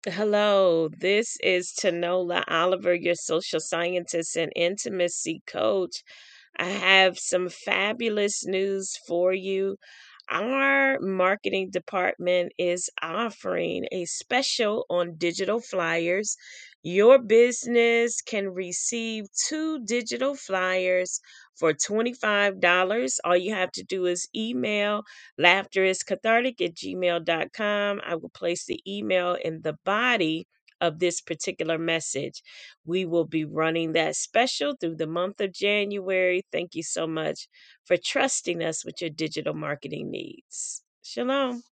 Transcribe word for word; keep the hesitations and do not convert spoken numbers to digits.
Hello, this is Tanola Oliver, your social scientist and intimacy coach. I have some fabulous news for you. Our marketing department is offering a special on digital flyers. Your business can receive two digital flyers for twenty-five dollars. All you have to do is email laughteriscathartic at gmail dot com. I will place the email in the body of this particular message. We will be running that special through the month of January. Thank you so much for trusting us with your digital marketing needs. Shalom.